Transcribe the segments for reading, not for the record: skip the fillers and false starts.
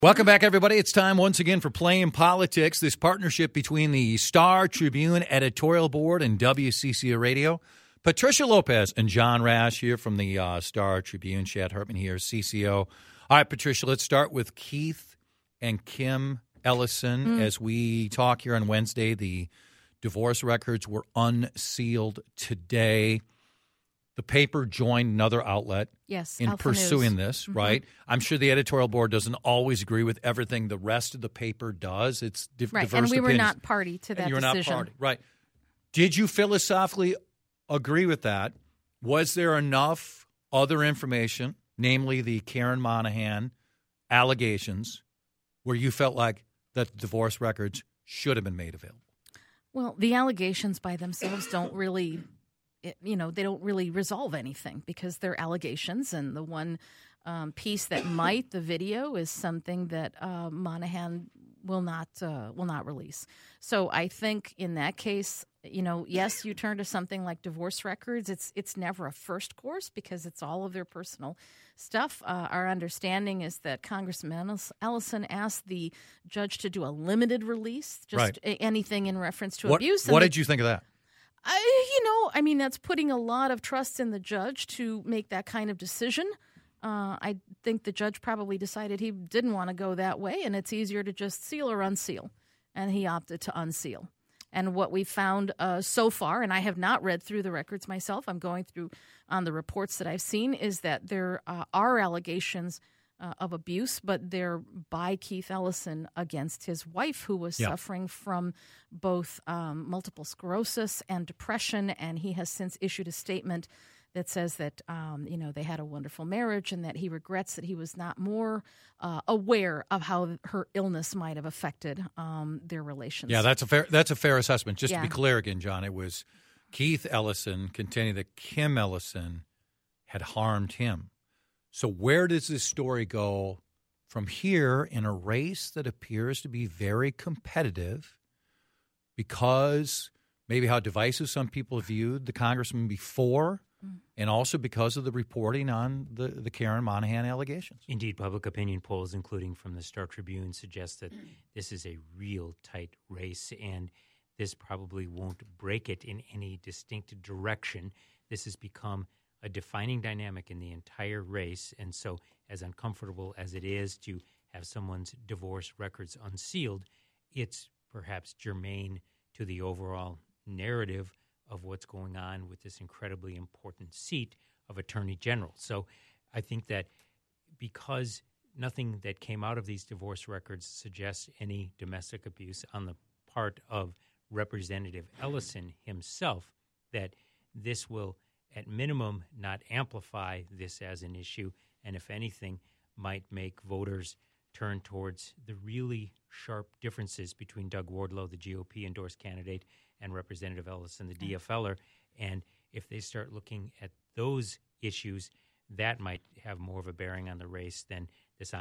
Welcome back, everybody. It's time once again for Playing Politics, this partnership between the Star Tribune editorial board and WCCO Radio. Patricia Lopez and John Rash here from the Star Tribune. Chad Hartman here, CCO. All right, Patricia, let's start with Keith and Kim Ellison. As we talk here on Wednesday, the divorce records were unsealed today. The paper joined another outlet in Alpha pursuing News. this, right? I'm sure the editorial board doesn't always agree with everything the rest of the paper does. It's right, diverse and we opinions. were not party to that and you were decision. not party, right? Did you philosophically agree with that? Was there enough other information, namely the Karen Monahan allegations, where you felt like that the divorce records should have been made available? Well, the allegations by themselves don't really, they don't really resolve anything because they're allegations, and the one piece that might, the video, is something that Monahan will not release. So I think in that case, yes, you turn to something like divorce records. It's never a first course because it's all of their personal stuff. Our understanding is that Congressman Ellison asked the judge to do a limited release, just anything in reference to abuse. What did you think of that? That's putting a lot of trust in the judge to make that kind of decision. I think the judge probably decided he didn't want to go that way, and it's easier to just seal or unseal, and he opted to unseal. And what we found so far, and I have not read through the records myself, I'm going through on the reports that I've seen, is that there are allegations of abuse, but they're by Keith Ellison against his wife, who was suffering from both multiple sclerosis and depression, and he has since issued a statement that says that they had a wonderful marriage and that he regrets that he was not more aware of how her illness might have affected their relations. Yeah, that's a fair assessment. Just to be clear again, John, it was Keith Ellison contending that Kim Ellison had harmed him. So where does this story go from here in a race that appears to be very competitive because maybe how divisive some people viewed the congressman before, and also because of the reporting on the Karen Monahan allegations? Indeed, public opinion polls, including from the Star Tribune, suggest that this is a real tight race, and this probably won't break it in any distinct direction. This has become a defining dynamic in the entire race, and so as uncomfortable as it is to have someone's divorce records unsealed, it's perhaps germane to the overall narrative of what's going on with this incredibly important seat of Attorney General. So I think that because nothing that came out of these divorce records suggests any domestic abuse on the part of Representative Ellison himself, that this will at minimum not amplify this as an issue, and if anything, might make voters turn towards the really sharp differences between Doug Wardlow, the GOP-endorsed candidate, and Representative Ellison, the DFLer. And if they start looking at those issues, that might have more of a bearing on the race than the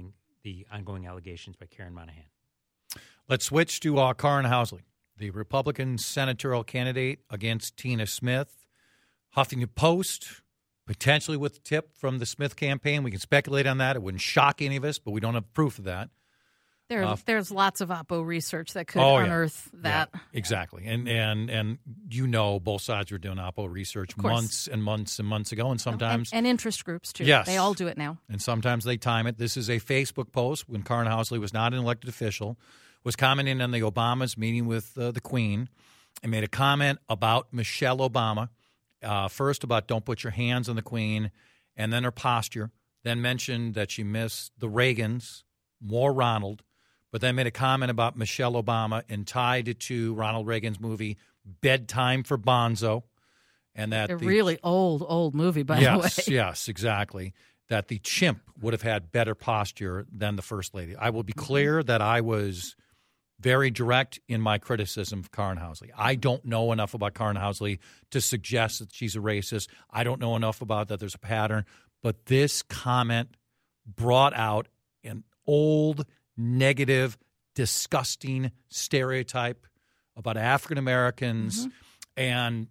ongoing allegations by Karen Monahan. Let's switch to Karin Housley, the Republican senatorial candidate against Tina Smith. Huffington Post, potentially with a tip from the Smith campaign. We can speculate on that. It wouldn't shock any of us, but we don't have proof of that. There's lots of Oppo research that could unearth that. Yeah, exactly. And both sides were doing Oppo research months and months and months ago, and sometimes... And interest groups, too. Yes. They all do it now. And sometimes they time it. This is a Facebook post when Karin Housley was not an elected official, was commenting on the Obamas meeting with the Queen, and made a comment about Michelle Obama. First about don't put your hands on the Queen, and then her posture, then mentioned that she missed the Reagans, more Ronald, but then made a comment about Michelle Obama and tied it to Ronald Reagan's movie Bedtime for Bonzo. And that a really old movie, by the way. Yes, exactly. That the chimp would have had better posture than the First Lady. I will be clear that I was very direct in my criticism of Karin Housley. I don't know enough about Karin Housley to suggest that she's a racist. I don't know enough about that there's a pattern. But this comment brought out an old, negative, disgusting stereotype about African Americans and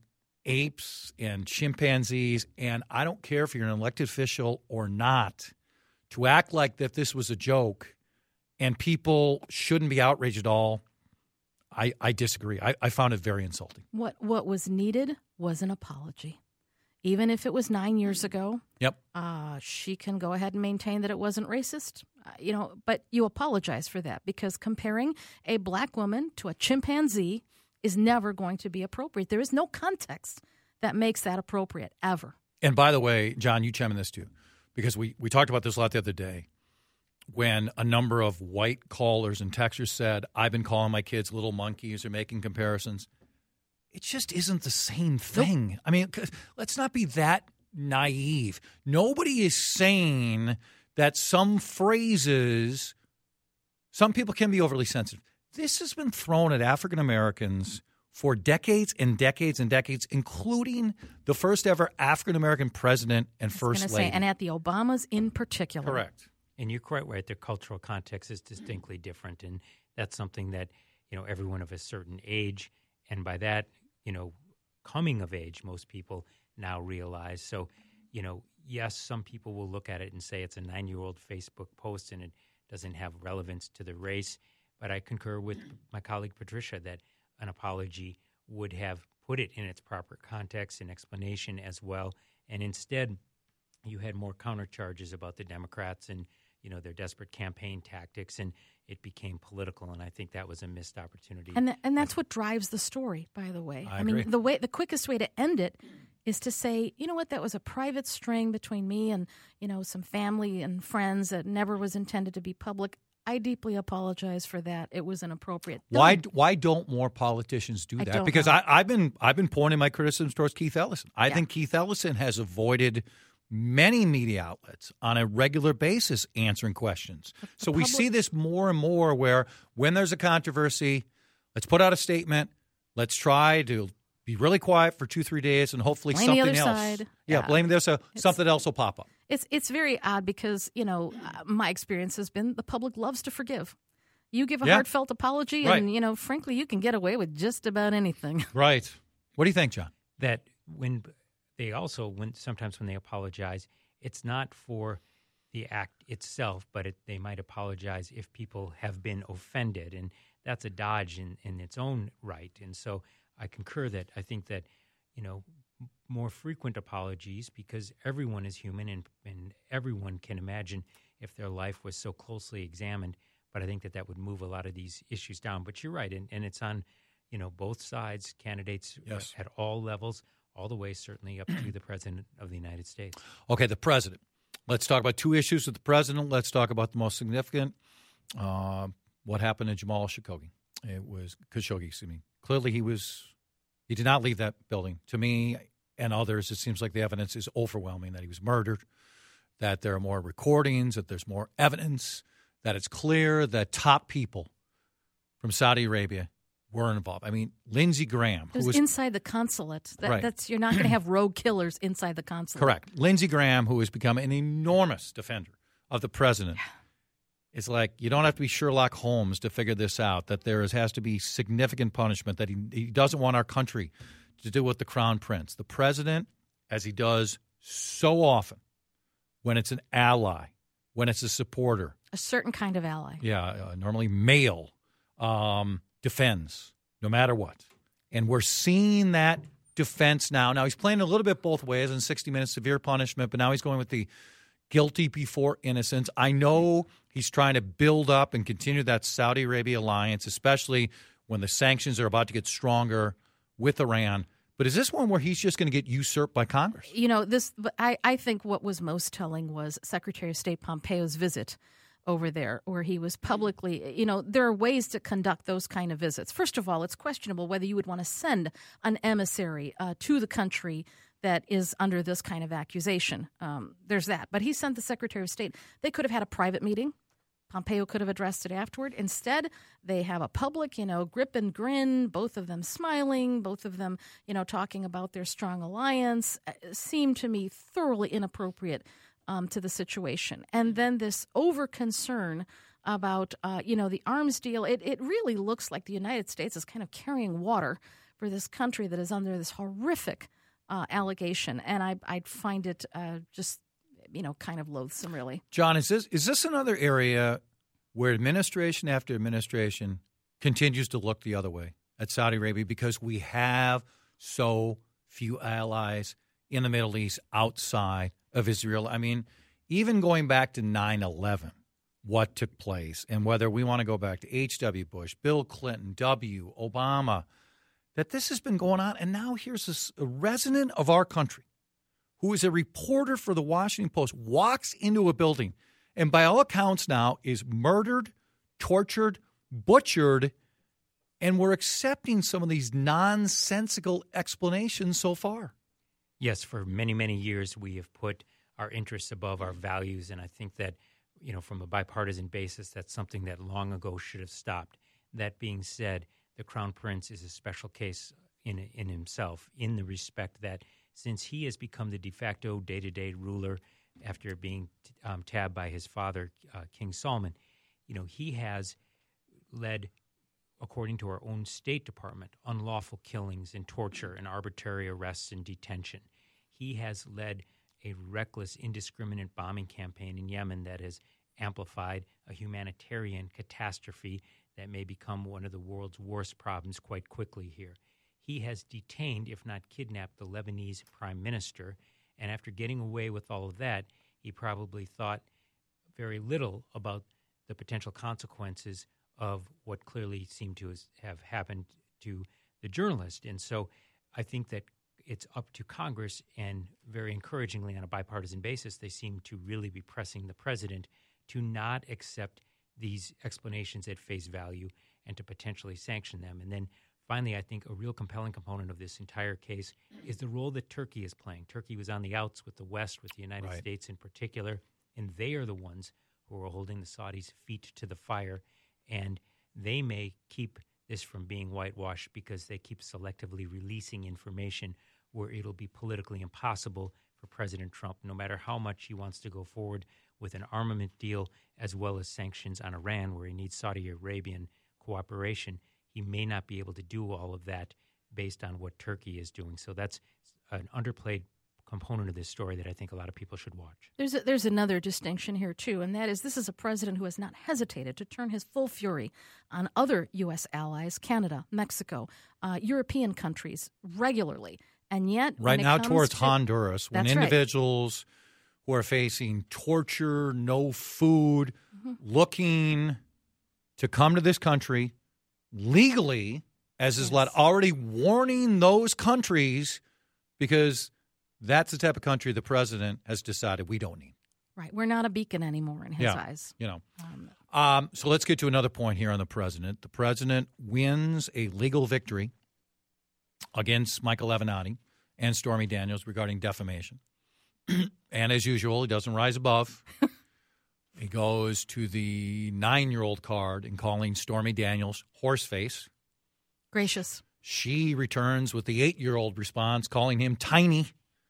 apes and chimpanzees. And I don't care if you're an elected official or not, to act like that this was a joke and people shouldn't be outraged at all, I disagree. I found it very insulting. What was needed was an apology. Even if it was 9 years ago, Yep. she can go ahead and maintain that it wasn't racist. But you apologize for that, because comparing a black woman to a chimpanzee is never going to be appropriate. There is no context that makes that appropriate, ever. And by the way, John, you chime in this too, because we talked about this a lot the other day when a number of white callers and texters said, I've been calling my kids little monkeys or making comparisons. It just isn't the same thing. Nope. I mean, let's not be that naive. Nobody is saying that some phrases, some people can be overly sensitive. This has been thrown at African Americans for decades and decades and decades, including the first ever African American president and first lady. And at the Obamas in particular. Correct. And you're quite right. The cultural context is distinctly different, and that's something that everyone of a certain age, and by that coming of age, most people now realize. So, yes, some people will look at it and say it's a 9-year-old Facebook post and it doesn't have relevance to the race. But I concur with my colleague Patricia that an apology would have put it in its proper context and explanation as well. And instead, you had more countercharges about the Democrats and their desperate campaign tactics, and it became political. And I think that was a missed opportunity. And that's what drives the story, by the way. I agree. mean, the quickest way to end it is to say, you know what, that was a private string between me and some family and friends that never was intended to be public. I deeply apologize for that. It was inappropriate. Why don't more politicians do that? Because I've been pointing my criticisms towards Keith Ellison. I think Keith Ellison has avoided many media outlets on a regular basis answering questions. So we see this more and more where when there's a controversy, let's put out a statement. Let's try to be really quiet for 2-3 days and hopefully blame something the other else. Side. Blame the other side. Something else will pop up. It's very odd because, my experience has been the public loves to forgive. You give a heartfelt apology and, frankly, you can get away with just about anything. Right. What do you think, John? That sometimes when they apologize, it's not for the act itself, but they might apologize if people have been offended. And that's a dodge in its own right. And so I concur that I think that, more frequent apologies, because everyone is human and everyone can imagine if their life was so closely examined. But I think that would move a lot of these issues down. But you're right. And it's on, both sides, candidates at all levels, all the way certainly up to the President of the United States. Okay, the President. Let's talk about 2 issues with the President. Let's talk about the most significant, what happened to Jamal Khashoggi. Clearly he did not leave that building. To me and others, it seems like the evidence is overwhelming that he was murdered, that there are more recordings, that there's more evidence, that it's clear that top people from Saudi Arabia were involved. I mean, Lindsey Graham. It was inside the consulate. That's you're not going to have rogue killers inside the consulate. Correct. Lindsey Graham, who has become an enormous defender of the president, is like, you don't have to be Sherlock Holmes to figure this out, that there has to be significant punishment, that he doesn't want our country to do with the Crown Prince. The president, as he does so often, when it's an ally, when it's a supporter. A certain kind of ally. Yeah, normally male, defends no matter what. And we're seeing that defense now. Now, he's playing a little bit both ways in 60 Minutes, severe punishment, but now he's going with the guilty before innocence. I know he's trying to build up and continue that Saudi Arabia alliance, especially when the sanctions are about to get stronger with Iran. But is this one where he's just going to get usurped by Congress? I think what was most telling was Secretary of State Pompeo's visit over there, where he was publicly, there are ways to conduct those kind of visits. First of all, it's questionable whether you would want to send an emissary to the country that is under this kind of accusation. There's that. But he sent the Secretary of State. They could have had a private meeting. Pompeo could have addressed it afterward. Instead, they have a public, grip and grin, both of them smiling, both of them, talking about their strong alliance. Seemed to me thoroughly inappropriate to the situation. And then this over-concern about, the arms deal. It really looks like the United States is kind of carrying water for this country that is under this horrific allegation. And I find it just kind of loathsome, really. John, is this another area where administration after administration continues to look the other way at Saudi Arabia because we have so few allies in the Middle East outside of Israel. I mean, even going back to 9/11, what took place, and whether we want to go back to H.W. Bush, Bill Clinton, Obama, that this has been going on. And now here's a resident of our country who is a reporter for the Washington Post, walks into a building and by all accounts now is murdered, tortured, butchered, and we're accepting some of these nonsensical explanations so far. Yes, for many, many years we have put our interests above our values, and I think that, from a bipartisan basis, that's something that long ago should have stopped. That being said, the Crown Prince is a special case in himself, in the respect that since he has become the de facto day-to-day ruler after being tabbed by his father, King Salman, he has led, according to our own State Department, unlawful killings and torture and arbitrary arrests and detention. He has led a reckless, indiscriminate bombing campaign in Yemen that has amplified a humanitarian catastrophe that may become one of the world's worst problems quite quickly here. He has detained, if not kidnapped, the Lebanese prime minister, and after getting away with all of that, he probably thought very little about the potential consequences of what clearly seemed to have happened to the journalist. And so I think that it's up to Congress, and very encouragingly on a bipartisan basis, they seem to really be pressing the president to not accept these explanations at face value and to potentially sanction them. And then finally, I think a real compelling component of this entire case is the role that Turkey is playing. Turkey was on the outs with the West, with the United States in particular, and they are the ones who are holding the Saudis' feet to the fire, and they may keep this from being whitewashed because they keep selectively releasing information where it'll be politically impossible for President Trump, no matter how much he wants to go forward with an armament deal as well as sanctions on Iran, where he needs Saudi Arabian cooperation. He may not be able to do all of that based on what Turkey is doing. So that's an underplayed component of this story that I think a lot of people should watch. There's another distinction here, too, and that is this is a president who has not hesitated to turn his full fury on other U.S. allies, Canada, Mexico, European countries, regularly. And yet, right now towards Honduras, when That's individuals who are facing torture, no food, looking to come to this country legally, as is led, already warning those countries because that's the type of country the president has decided we don't need. Right. We're not a beacon anymore in his eyes. So let's get to another point here on the president. The president wins a legal victory against Michael Avenatti and Stormy Daniels regarding defamation. And as usual, he doesn't rise above. He goes to the 9-year-old card and calling Stormy Daniels horseface. Gracious. She returns with the 8-year-old response, calling him tiny.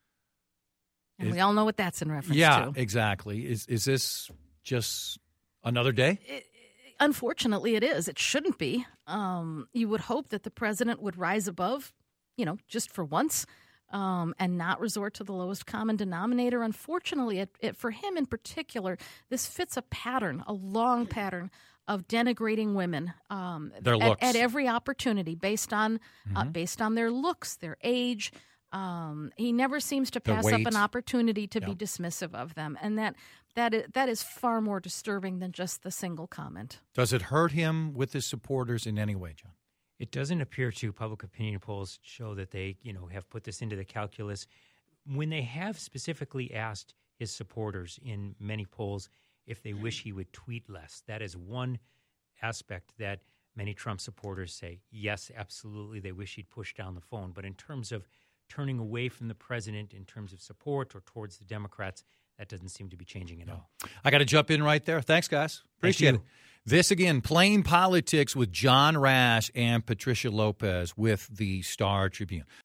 And we all know what that's in reference to. Yeah, exactly. Is this just another day? Unfortunately, it is. It shouldn't be. You would hope that the president would rise above, just for once, and not resort to the lowest common denominator. Unfortunately, for him in particular, this fits a pattern, a long pattern of denigrating women their looks. At every opportunity based on their looks, their age. He never seems to pass up an opportunity to be dismissive of them, and that is far more disturbing than just the single comment. Does it hurt him with his supporters in any way, John? It doesn't appear to. Public opinion polls show that they, have put this into the calculus. When they have specifically asked his supporters in many polls if they wish he would tweet less, that is one aspect that many Trump supporters say, yes, absolutely, they wish he'd push down the phone. But in terms of turning away from the president in terms of support or towards the Democrats, that doesn't seem to be changing at all. I got to jump in right there. Thanks, guys. Appreciate it. This, again, Plain Politics with John Rash and Patricia Lopez with the Star Tribune.